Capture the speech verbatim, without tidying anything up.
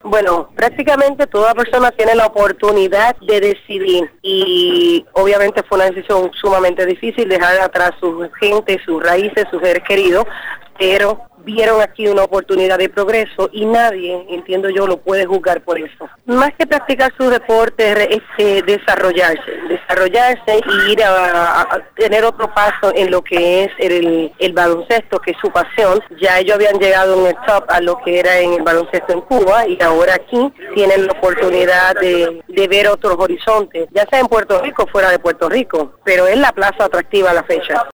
Bueno, prácticamente toda persona tiene la oportunidad de decidir y obviamente fue una decisión sumamente difícil dejar atrás su gente, sus raíces, sus seres queridos, pero vieron aquí una oportunidad de progreso y nadie, entiendo yo, lo puede juzgar por eso. Más que practicar su deporte, es eh, desarrollarse, desarrollarse y ir a, a, a tener otro paso en lo que es el, el baloncesto, que es su pasión. Ya ellos habían llegado en el top a lo que era en el baloncesto en Cuba y ahora aquí tienen la oportunidad de, de ver otros horizontes, ya sea en Puerto Rico o fuera de Puerto Rico, pero es la plaza atractiva a la fecha.